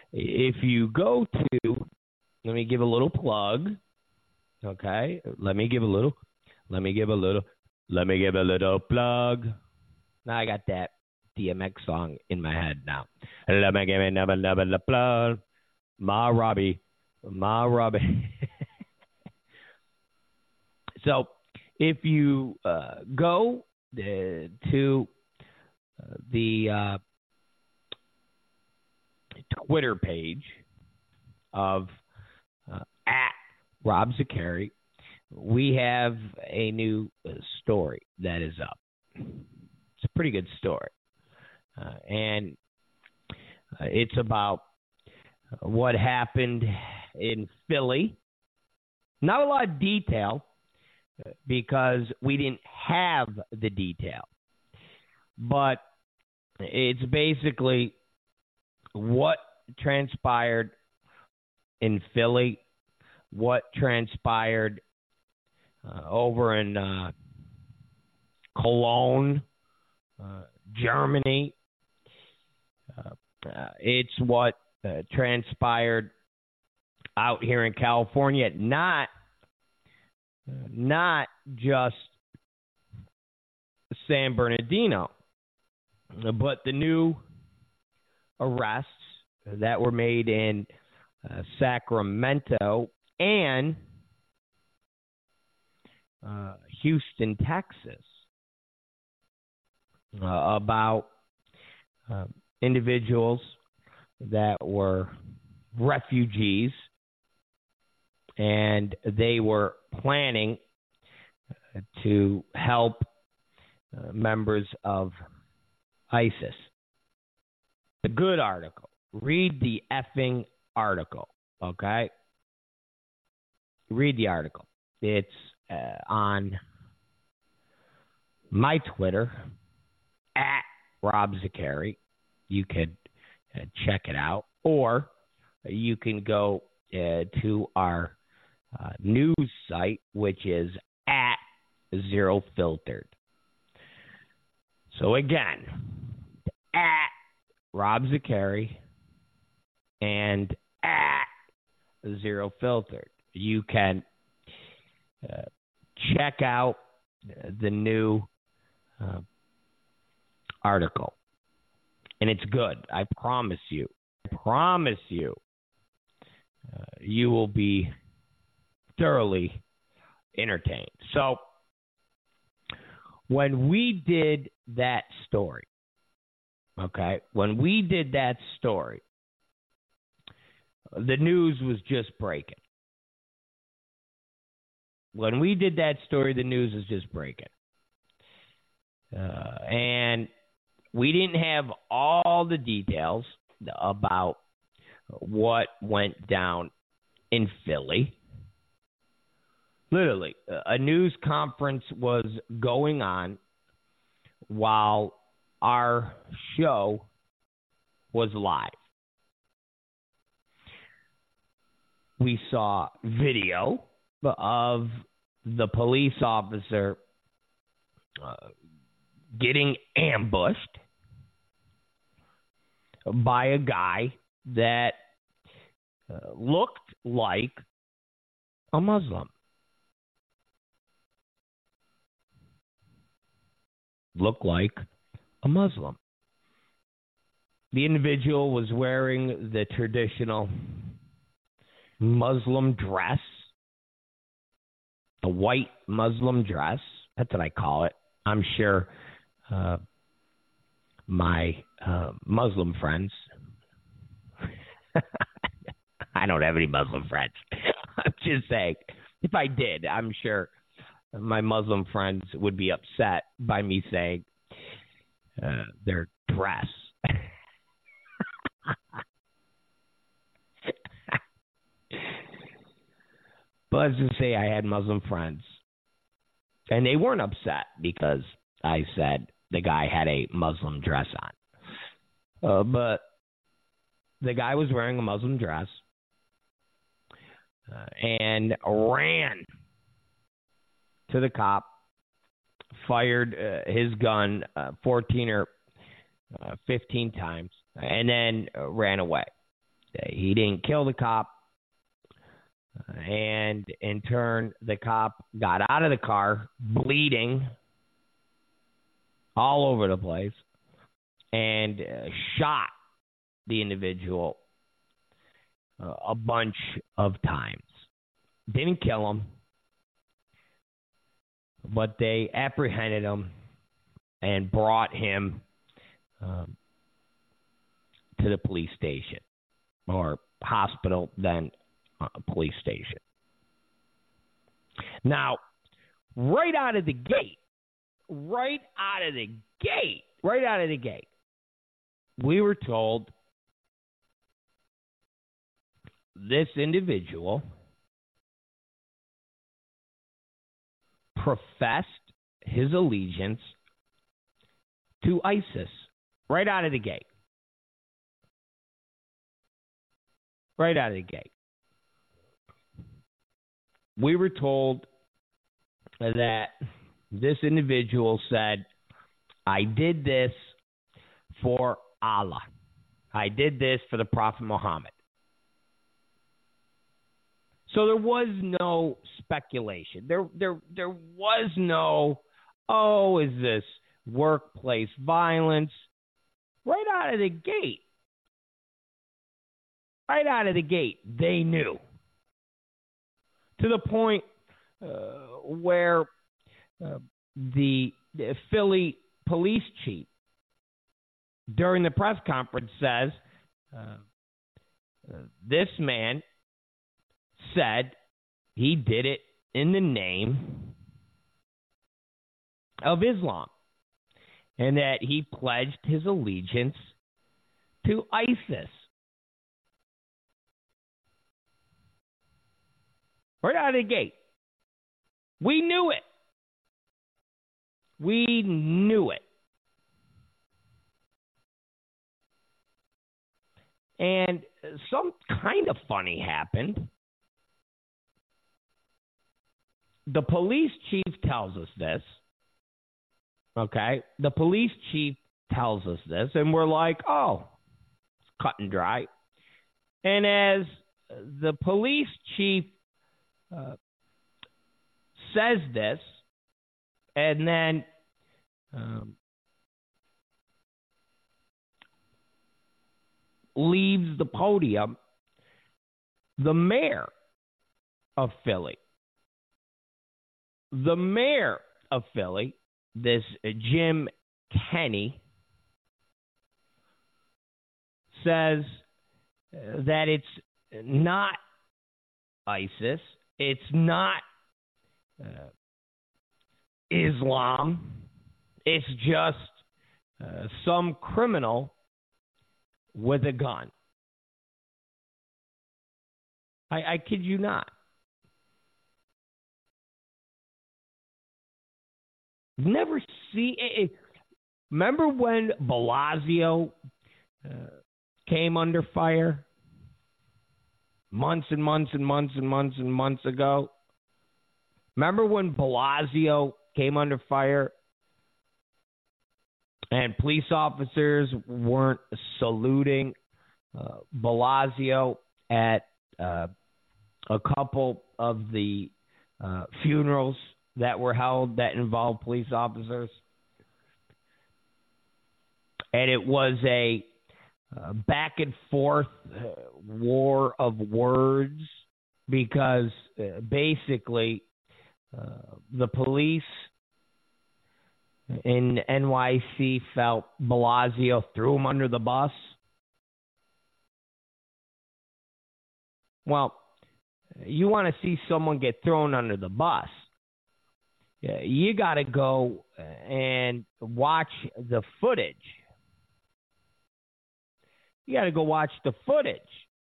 if you go to, let me give a little plug. Okay, let me give a little plug. Now I got that DMX song in my head now. Let me give a plug. Ma Robbie. So if you go to the Twitter page of at Rob Zicari, we have a new story that is up. It's a pretty good story. And it's about what happened in Philly. Not a lot of detail because we didn't have the detail. But it's basically what transpired in Philly, what transpired over in Cologne, Germany. It's what transpired out here in California, not just San Bernardino, but the new arrests that were made in Sacramento and Houston, Texas, about individuals that were refugees, and they were planning to help members of ISIS. The good article. Read the effing article, okay? Read the article. It's on my Twitter, at Rob Zicari. You could check it out. Or you can go to our news site, which is at Zero Filtered. So again, at Rob Zicari and at Zero Filtered. You can check out the new article. And it's good. I promise you. You will be thoroughly entertained. So when we did that story, the news was just breaking. When we did that story, the news was just breaking. And we didn't have all the details about what went down in Philly. Literally, a news conference was going on while our show was live. We saw video of the police officer getting ambushed by a guy that looked like a Muslim. The individual was wearing the traditional Muslim dress, a white Muslim dress. That's what I call it. I'm sure my Muslim friends, I don't have any Muslim friends. I'm just saying, if I did, I'm sure my Muslim friends would be upset by me saying their dress. But let's just say I had Muslim friends. And they weren't upset because I said the guy had a Muslim dress on. But the guy was wearing a Muslim dress and ran to the cop, fired his gun 14 or 15 times, and then ran away. He didn't kill the cop. And in turn, the cop got out of the car bleeding all over the place and shot the individual a bunch of times. Didn't kill him, but they apprehended him and brought him to the police station or hospital, then police station. Now, right out of the gate, we were told this individual professed his allegiance to ISIS right out of the gate. Right out of the gate. We were told that this individual said, I did this for Allah. I did this for the Prophet Muhammad. So there was no speculation. There was no, is this workplace violence? Right out of the gate. Right out of the gate, they knew. To the point where the Philly police chief, during the press conference, says this man said he did it in the name of Islam and that he pledged his allegiance to ISIS. Right out of the gate. We knew it. We knew it. And some kind of funny happened. The police chief tells us this. Okay? The police chief tells us this, and we're like, it's cut and dry. And as the police chief says this, and then leaves the podium, the mayor of Philly, this Jim Kenney, says that it's not ISIS, it's not Islam, it's just some criminal with a gun. I kid you not. Never see it. Remember when Blasio came under fire months and months and months and months and months ago? Remember when Blasio came under fire and police officers weren't saluting Blasio at a couple of the funerals that were held that involved police officers? And it was a back and forth war of words because basically the police in NYC felt Blasio threw him under the bus. Well, you want to see someone get thrown under the bus, you got to go and watch the footage. You got to go watch the footage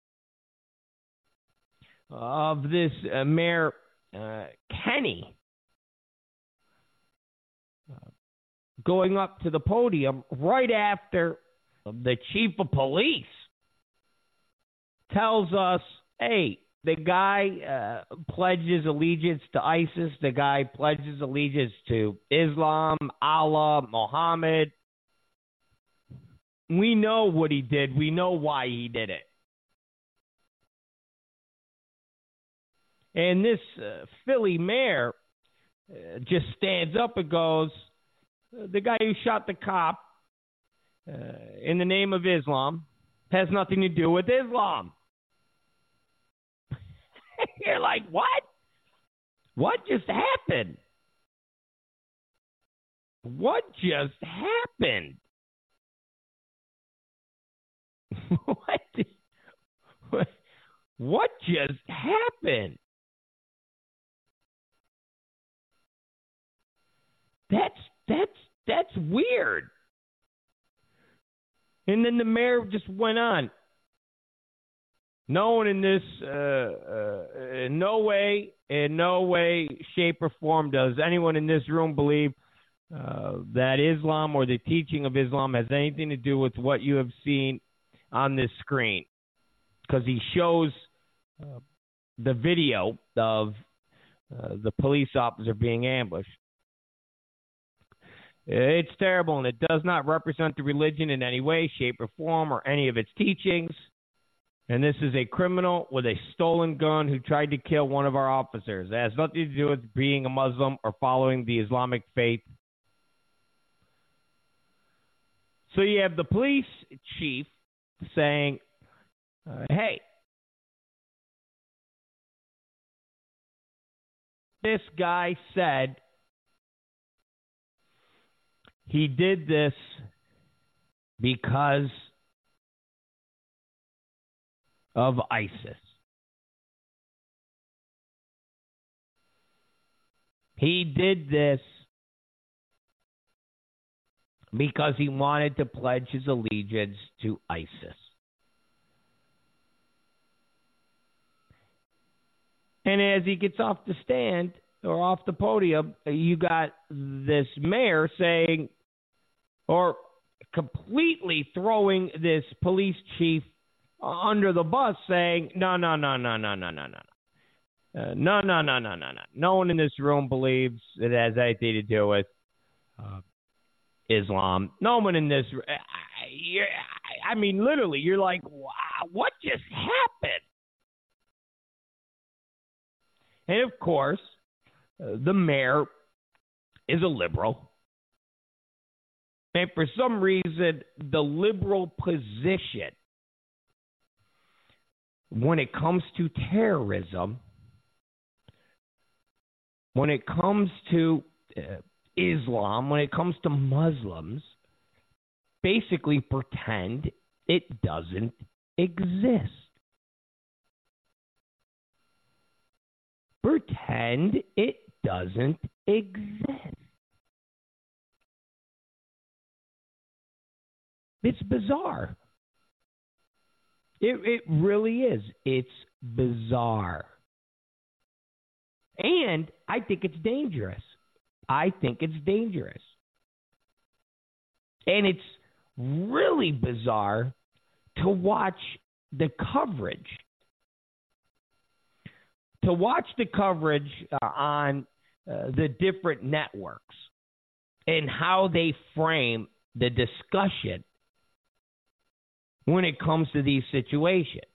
of this Mayor Kenney going up to the podium right after the chief of police tells us, hey, the guy pledges allegiance to ISIS. The guy pledges allegiance to Islam, Allah, Muhammad. We know what he did. We know why he did it. And this Philly mayor just stands up and goes, the guy who shot the cop in the name of Islam has nothing to do with Islam. You're like, what? What just happened? What just happened? What just happened? That's weird. And then the mayor just went on. No one in this, in no way, shape, or form does anyone in this room believe that Islam or the teaching of Islam has anything to do with what you have seen on this screen. Because he shows the video of the police officer being ambushed. It's terrible, and it does not represent the religion in any way, shape, or form, or any of its teachings. And this is a criminal with a stolen gun who tried to kill one of our officers. It has nothing to do with being a Muslim or following the Islamic faith. So you have the police chief saying, hey, this guy said he did this because of ISIS. He did this because he wanted to pledge his allegiance to ISIS. And as he gets off the stand or off the podium, you got this mayor saying, or completely throwing this police chief under the bus, saying, no. No one in this room believes it has anything to do with Islam. No one in this, I mean, literally, you're like, wow, what just happened? And of course, the mayor is a liberal. And for some reason, the liberal position when it comes to terrorism, when it comes to Islam, when it comes to Muslims, basically pretend it doesn't exist. Pretend it doesn't exist. It's bizarre. It really is. It's bizarre. And I think it's dangerous. And it's really bizarre to watch the coverage. On the different networks and how they frame the discussion when it comes to these situations.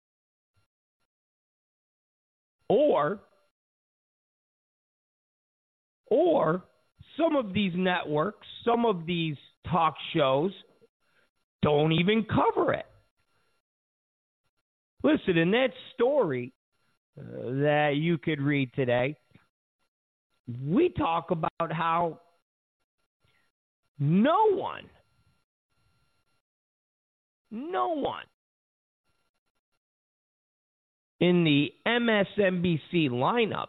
Or some of these networks, some of these talk shows don't even cover it. Listen, in that story that you could read today, we talk about how no one in the MSNBC lineup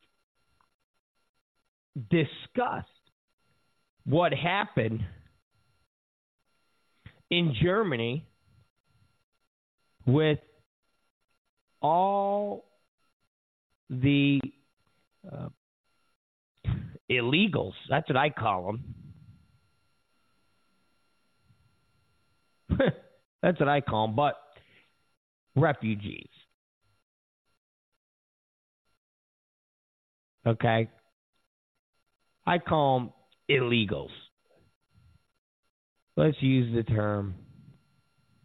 discussed what happened in Germany with all the illegals. That's what I call them. That's what I call them, but refugees. Okay? I call them illegals. Let's use the term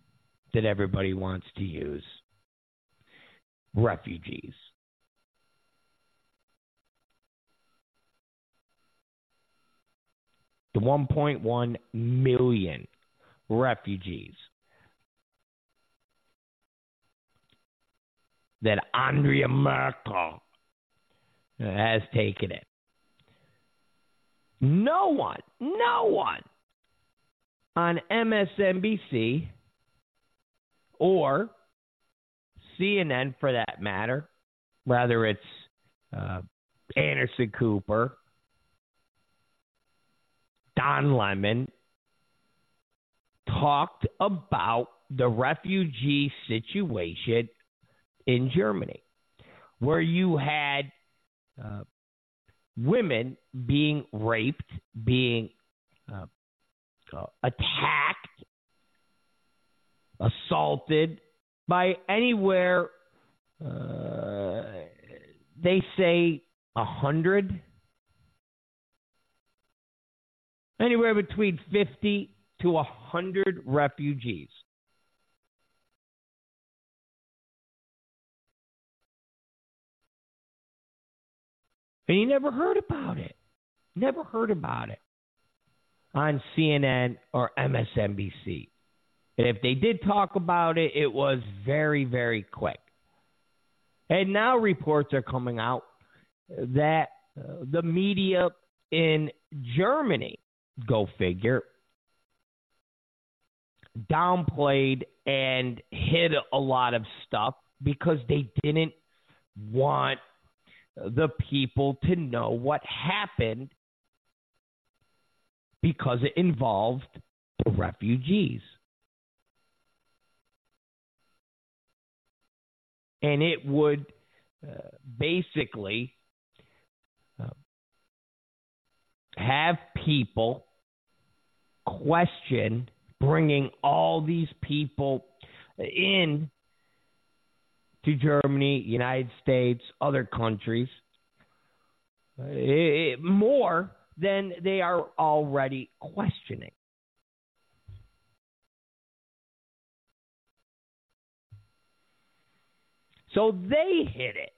that everybody wants to use. Refugees. the 1.1 million refugees that Angela Merkel has taken it. No one on MSNBC or CNN, for that matter, whether it's Anderson Cooper, Don Lemon, talked about the refugee situation in Germany, where you had women being raped, being attacked, assaulted by anywhere, they say 100, anywhere between 50 to 100 refugees. And you never heard about it. Never heard about it on CNN or MSNBC. And if they did talk about it, it was very, very quick. And now reports are coming out that the media in Germany, go figure, downplayed and hid a lot of stuff because they didn't want the people to know what happened because it involved the refugees. And it would basically have people question bringing all these people in to Germany, United States, other countries, more than they are already questioning. So they hit it.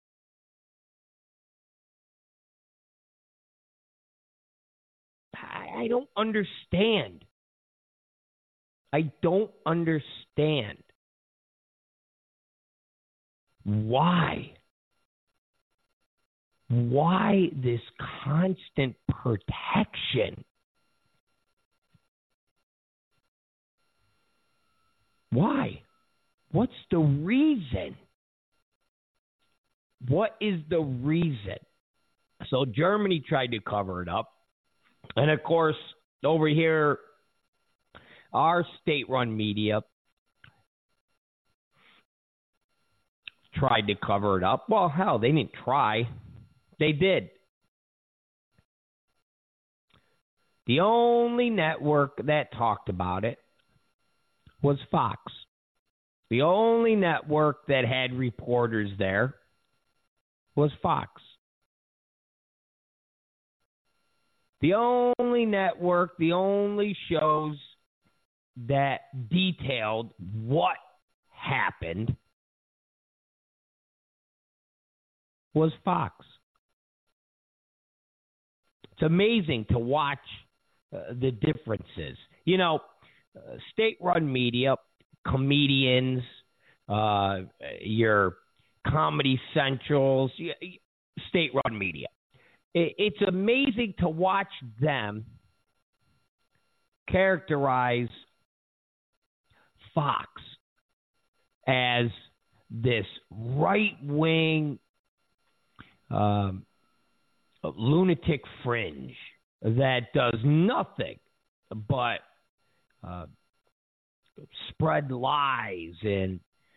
I don't understand. I don't understand why this constant protection. Why? What's the reason? What is the reason? So Germany tried to cover it up. And of course, over here, our state-run media tried to cover it up. Well, hell, they didn't try. They did. The only network that talked about it was Fox. The only network that had reporters there was Fox. The only network, the only shows that detailed what happened was Fox. It's amazing to watch the differences. You know, state-run media, comedians, your Comedy Centrals, state-run media. It's amazing to watch them characterize Fox as this right-wing lunatic fringe that does nothing but spread lies and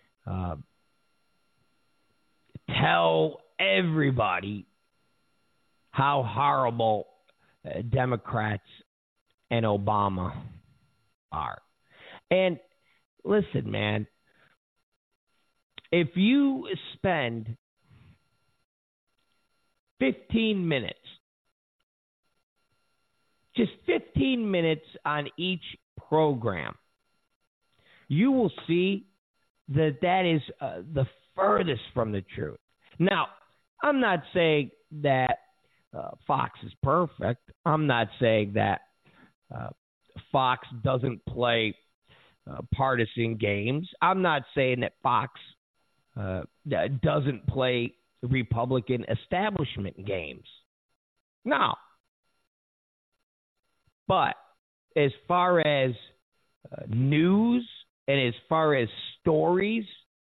tell everybody how horrible Democrats and Obama are. And listen, man, if you spend 15 minutes, just 15 minutes on each program, you will see that that is the furthest from the truth. Now, I'm not saying that Fox is perfect. I'm not saying that uh, Fox doesn't play partisan games. I'm not saying that Fox doesn't play Republican establishment games. No. But as far as news and as far as stories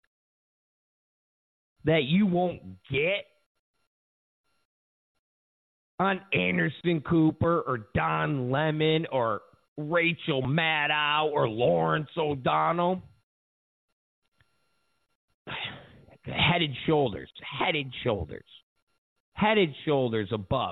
that you won't get on Anderson Cooper or Don Lemon or Rachel Maddow or Lawrence O'Donnell, head and shoulders above.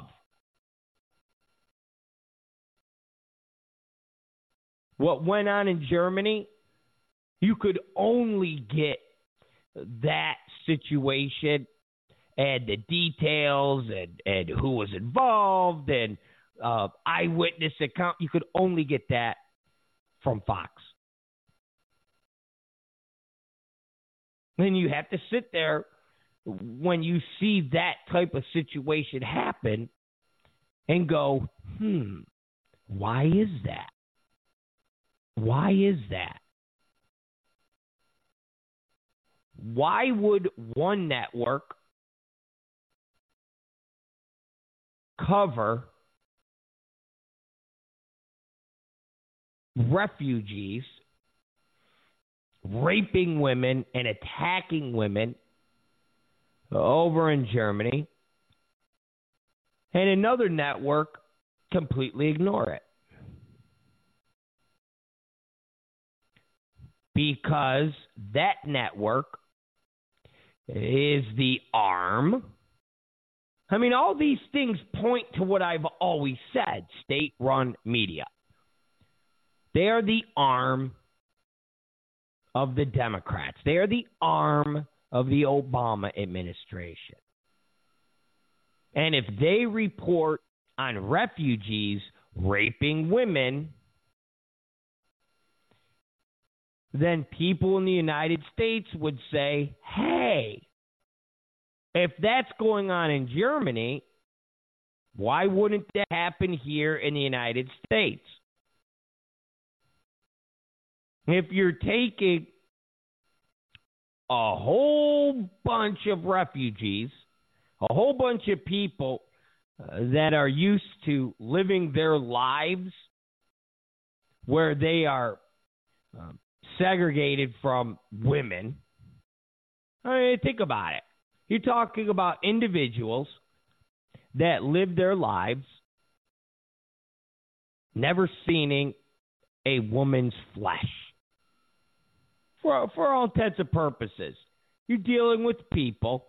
What went on in Germany, you could only get that situation and the details and who was involved and eyewitness account. You could only get that from Fox. And you have to sit there when you see that type of situation happen and go, why is that? Why is that? Why would one network cover refugees raping women and attacking women over in Germany, and another network completely ignore it? Because that network is the arm. I mean, all these things point to what I've always said, state-run media. They are the arm of the Democrats. They are the arm of the Obama administration. And if they report on refugees raping women, then people in the United States would say, hey, if that's going on in Germany, why wouldn't that happen here in the United States? If you're taking a whole bunch of refugees, a whole bunch of people that are used to living their lives where they are segregated from women. I mean, think about it. You're talking about individuals that live their lives never seeing a woman's flesh. For all intents and purposes, you're dealing with people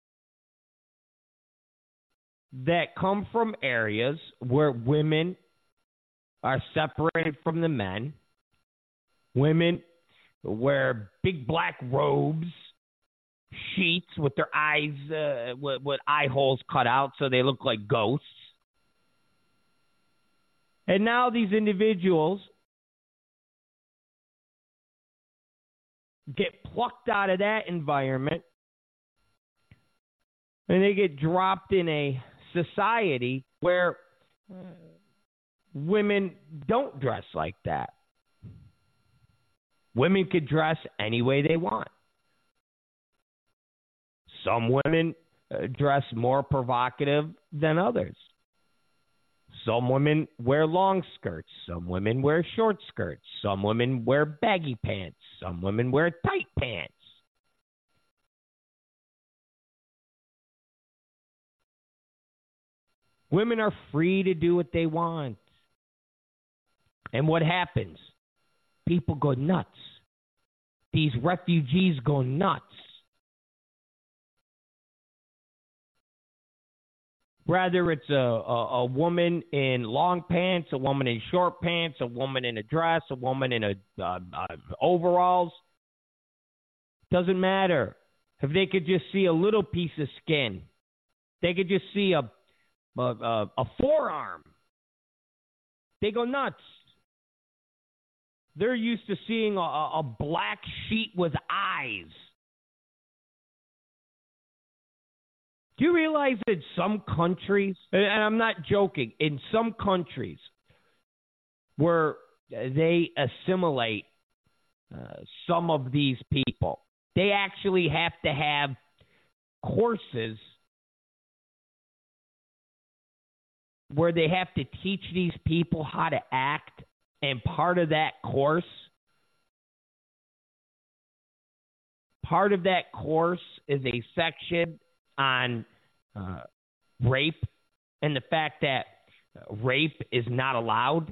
that come from areas where women are separated from the men. Women wear big black robes, sheets with their eyes, with eye holes cut out so they look like ghosts. And now these individuals get plucked out of that environment and they get dropped in a society where women don't dress like that. Women could dress any way they want. Some women dress more provocative than others. Some women wear long skirts. Some women wear short skirts. Some women wear baggy pants. Some women wear tight pants. Women are free to do what they want. And what happens? People go nuts. These refugees go nuts. Whether it's a woman in long pants, a woman in short pants, a woman in a dress, a woman in overalls, doesn't matter. If they could just see a little piece of skin, they could just see a forearm, they go nuts. They're used to seeing a black sheet with eyes. Do you realize that some countries, and I'm not joking, in some countries, where they assimilate some of these people. They actually have to have courses where they have to teach these people how to act, and part of that course is a section on rape and the fact that rape is not allowed.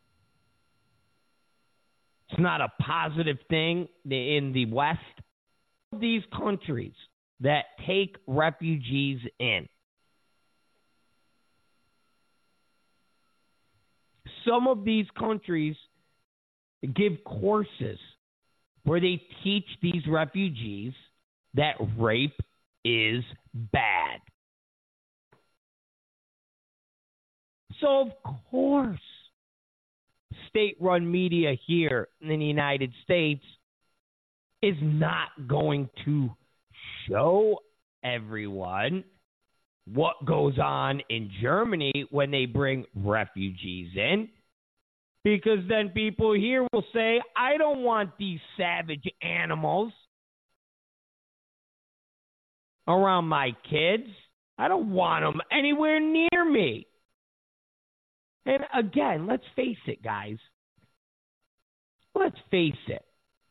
It's not a positive thing in the West. These countries that take refugees in, some of these countries give courses where they teach these refugees that rape is bad. So, of course, state-run media here in the United States is not going to show everyone what goes on in Germany when they bring refugees in, because then people here will say, I don't want these savage animals around my kids. I don't want them anywhere near me. And again, let's face it, guys. Let's face it.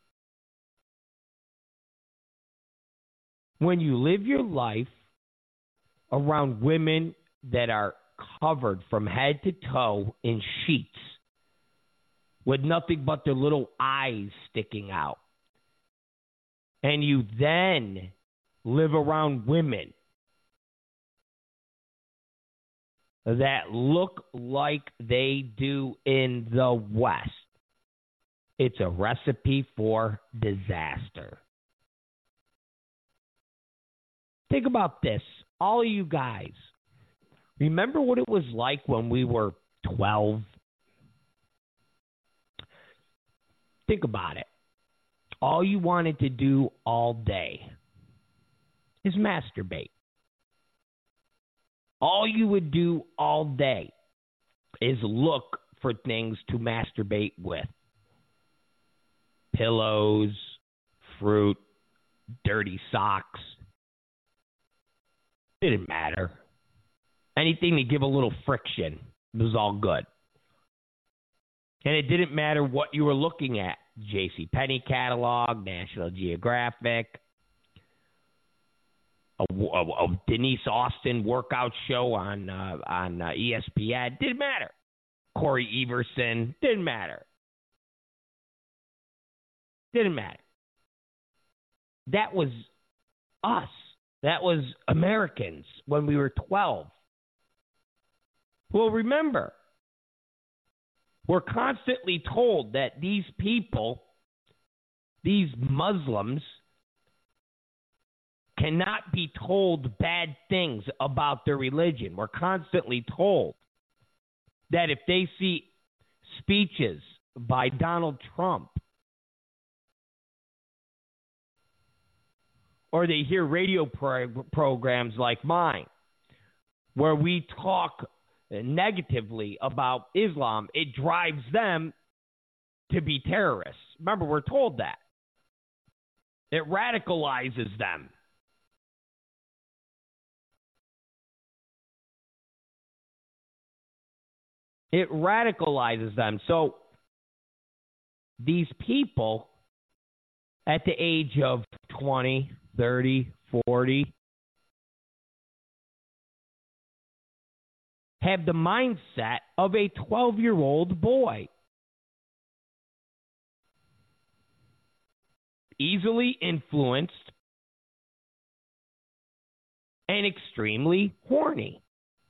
When you live your life around women that are covered from head to toe in sheets with nothing but their little eyes sticking out, and you then live around women that look like they do in the West, it's a recipe for disaster. Think about this. All of you guys, remember what it was like when we were 12? Think about it. All you wanted to do all day is masturbate. All you would do all day is look for things to masturbate with. Pillows, fruit, dirty socks. Didn't matter. Anything to give a little friction was all good. And it didn't matter what you were looking at. JCPenney catalog, National Geographic, a Denise Austin workout show on ESPN. Didn't matter. Corey Everson. Didn't matter. Didn't matter. That was us. That was Americans when we were 12. Well, remember, we're constantly told that these people, these Muslims, cannot be told bad things about their religion. We're constantly told that if they see speeches by Donald Trump, or they hear radio programs like mine, where we talk negatively about Islam, it drives them to be terrorists. Remember, we're told that. It radicalizes them. It radicalizes them. So these people at the age of 20, 30, 40 have the mindset of a 12-year-old boy. Easily influenced and extremely horny.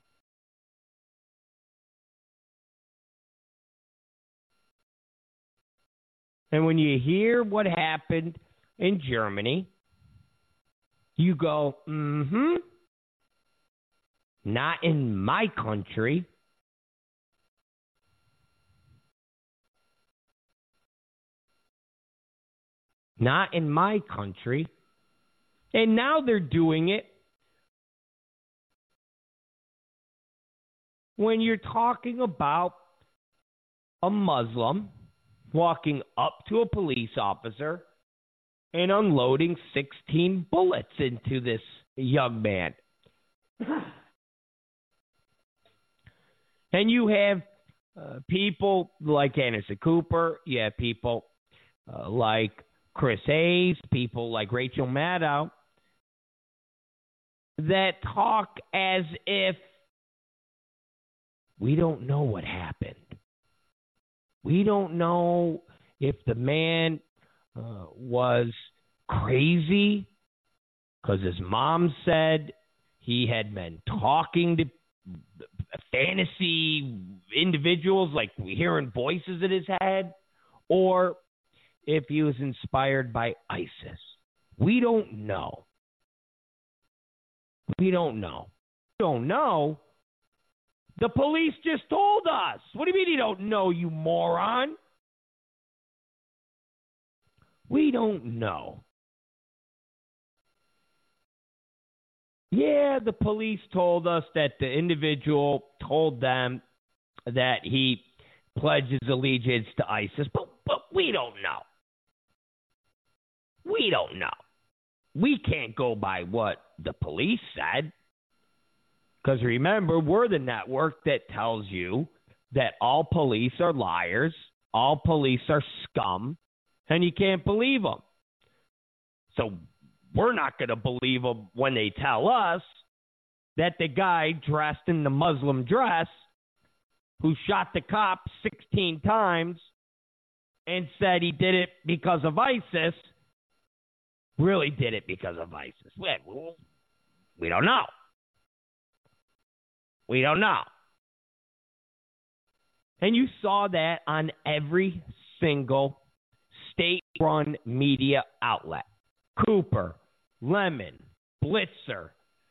And when you hear what happened in Germany, you go, not in my country. Not in my country. And now they're doing it when you're talking about a Muslim walking up to a police officer and unloading 16 bullets into this young man. And you have people like Anderson Cooper, you have people like Chris Hayes, people like Rachel Maddow, that talk as if we don't know what happened. We don't know if the man was crazy because his mom said he had been talking to fantasy individuals, like hearing voices in his head, or if he was inspired by ISIS. We don't know. We don't know. We don't know. The police just told us. What do you mean you don't know, you moron? We don't know. Yeah, the police told us that the individual told them that he pledges allegiance to ISIS, but we don't know. We don't know. We can't go by what the police said. Because remember, we're the network that tells you that all police are liars, all police are scum, and you can't believe them. So we're not going to believe them when they tell us that the guy dressed in the Muslim dress who shot the cop 16 times and said he did it because of ISIS really did it because of ISIS. We don't know. We don't know. And you saw that on every single state-run media outlet. Cooper, Lemon, Blitzer,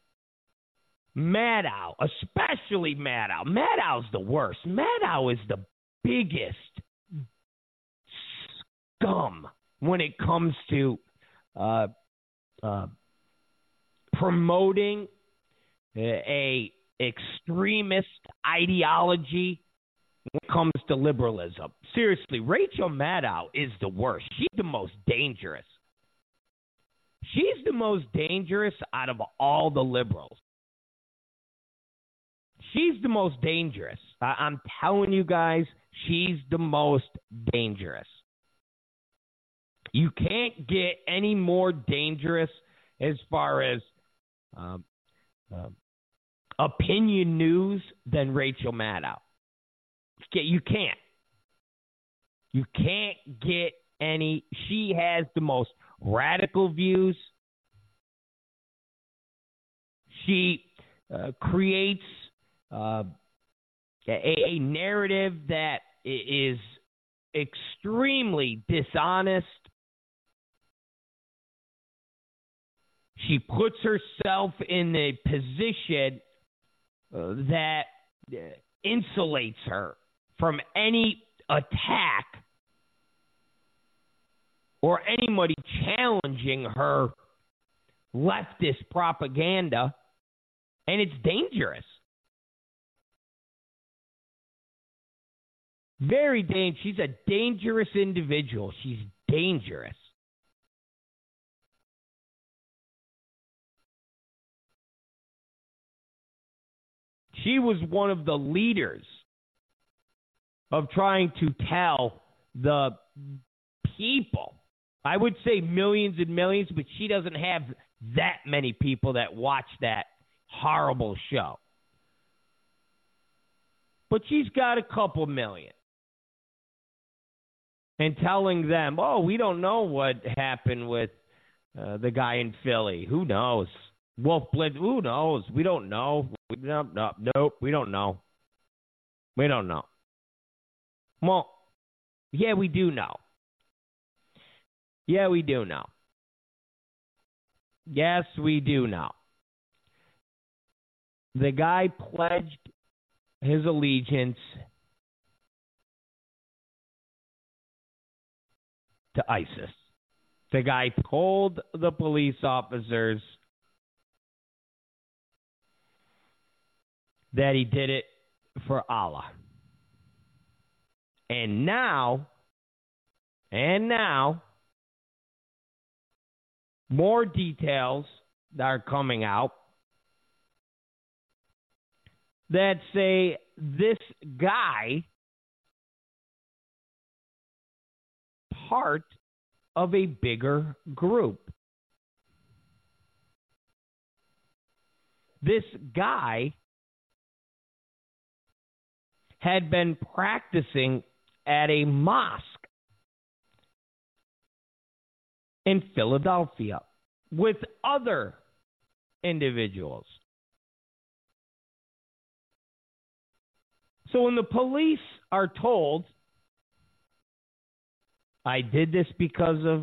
Maddow, especially Maddow. Maddow's the worst. Maddow is the biggest scum when it comes to promoting a extremist ideology when it comes to liberalism. Seriously, Rachel Maddow is the worst. She's the most dangerous. She's the most dangerous out of all the liberals. She's the most dangerous. I'm telling you guys, she's the most dangerous. You can't get any more dangerous as far as opinion news than Rachel Maddow. You can't. You can't get any. She has the most radical views. She creates a narrative that is extremely dishonest. She puts herself in a position that insulates her from any attack or anybody challenging her leftist propaganda, and it's dangerous. Very dangerous. She's a dangerous individual. She's dangerous. She was one of the leaders of trying to tell the people, I would say millions and millions, but she doesn't have that many people that watch that horrible show. But she's got a couple million. And telling them, oh, we don't know what happened with the guy in Philly. Who knows? Wolf Blitz, who knows? We don't know. Nope, we don't know. We don't know. Well, yeah, we do know. Yeah, we do know. Yes, we do know. The guy pledged his allegiance to ISIS. The guy told the police officers that he did it for Allah. And now, more details are coming out that say this guy part of a bigger group. This guy had been practicing at a mosque in Philadelphia with other individuals. So when the police are told, I did this because of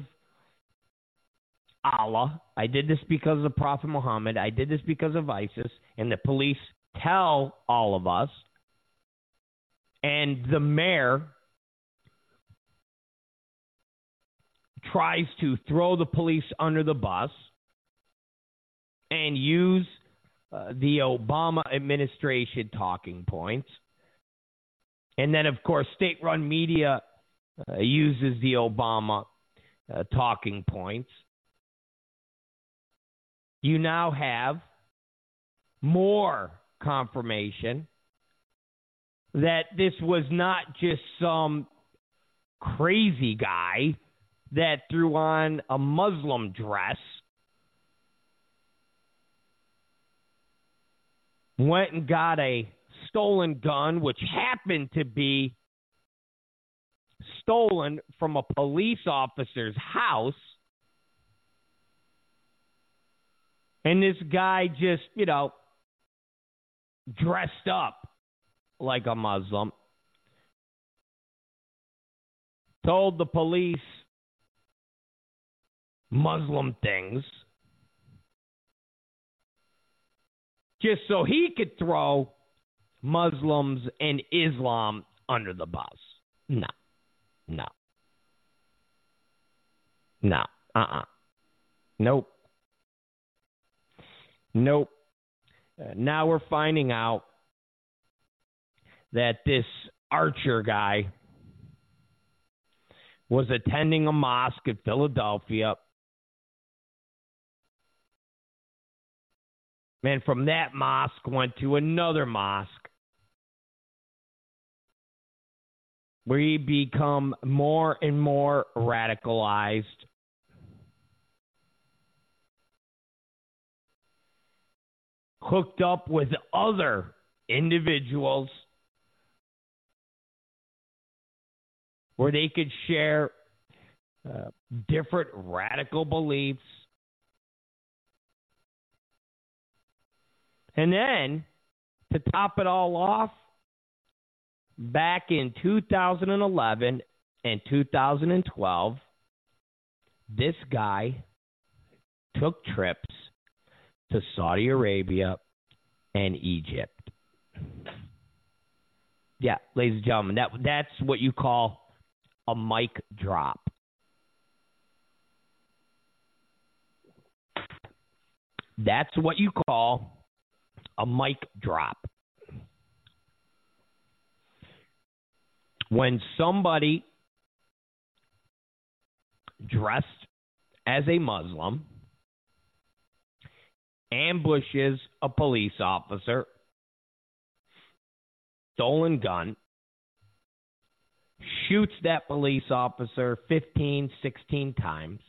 Allah, I did this because of Prophet Muhammad, I did this because of ISIS, and the police tell all of us, and the mayor tries to throw the police under the bus and use the Obama administration talking points. And then, of course, state-run media uses the Obama talking points. You now have more confirmation that this was not just some crazy guy that threw on a Muslim dress, went and got a stolen gun, which happened to be stolen from a police officer's house. And this guy just, dressed up like a Muslim, told the police Muslim things just so he could throw Muslims and Islam under the bus. No. Nope. Now we're finding out that this Archer guy was attending a mosque in Philadelphia. And from that mosque went to another mosque where he become more and more radicalized. Hooked up with other individuals where they could share different radical beliefs. And then, to top it all off, back in 2011 and 2012, this guy took trips to Saudi Arabia and Egypt. Yeah, ladies and gentlemen, that's what you call a mic drop. That's what you call a mic drop. When somebody dressed as a Muslim ambushes a police officer, stolen gun, shoots that police officer 15, 16 times,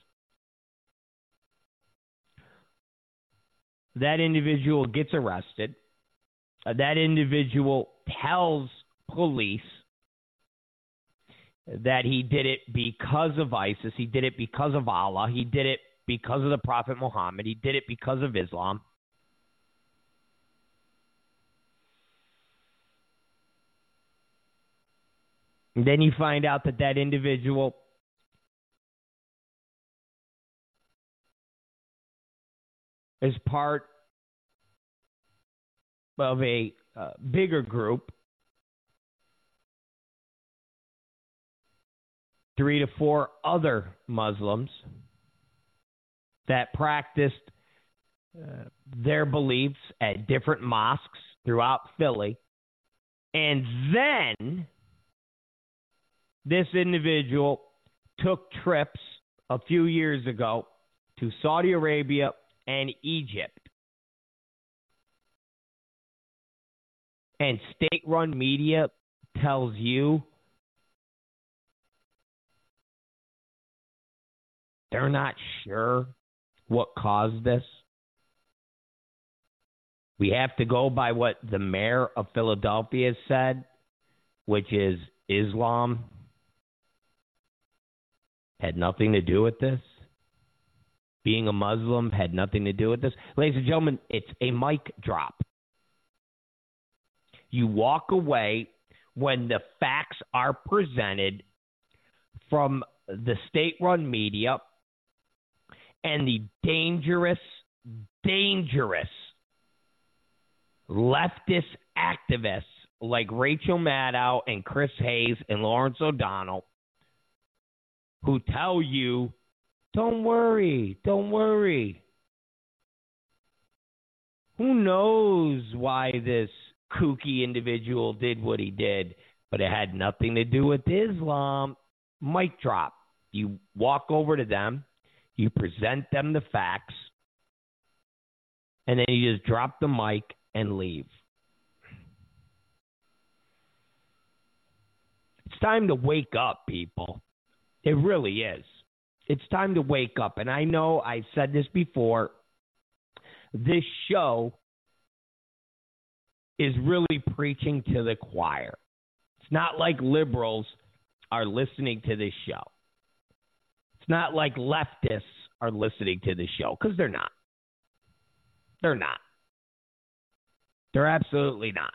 that individual gets arrested. That individual tells police that he did it because of ISIS. He did it because of Allah. He did it because of the Prophet Muhammad. He did it because of Islam. And then you find out that individual is part of a bigger group, 3 to 4 other Muslims that practiced their beliefs at different mosques throughout Philly. And then this individual took trips a few years ago to Saudi Arabia and Egypt. And state-run media tells you they're not sure what caused this. We have to go by what the mayor of Philadelphia said, which is Islam had nothing to do with this. Being a Muslim had nothing to do with this. Ladies and gentlemen, it's a mic drop. You walk away when the facts are presented from the state-run media and the dangerous leftist activists like Rachel Maddow and Chris Hayes and Lawrence O'Donnell, who tell you, don't worry. Who knows why this kooky individual did what he did, but it had nothing to do with Islam. Mic drop. You walk over to them, you present them the facts, and then you just drop the mic and leave. It's time to wake up, people. It really is. It's time to wake up. And I know I've said this before. This show is really preaching to the choir. It's not like liberals are listening to this show. It's not like leftists are listening to this show, because they're not. They're not. They're absolutely not.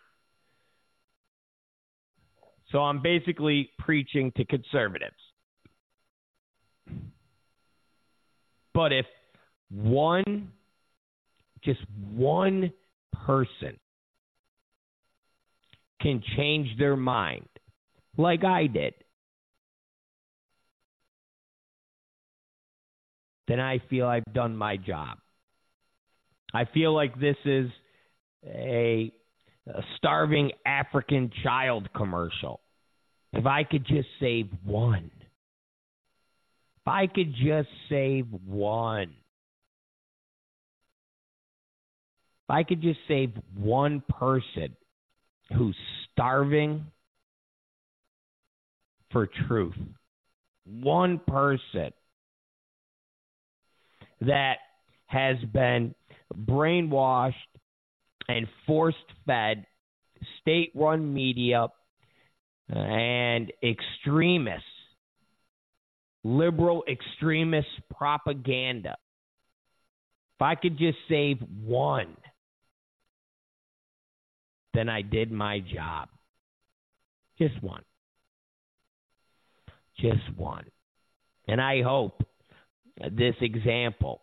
So I'm basically preaching to conservatives. But if just one person can change their mind, like I did, then I feel I've done my job. I feel like this is a starving African child commercial. If I could just save one. If I could just save one. If I could just save one person who's starving for truth. One person that has been brainwashed and force-fed state-run media and extremists, liberal extremist propaganda. If I could just save one, then I did my job. Just one. Just one. And I hope this example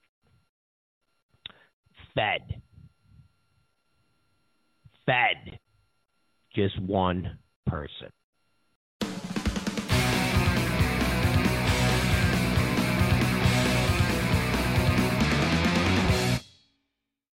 fed just one person.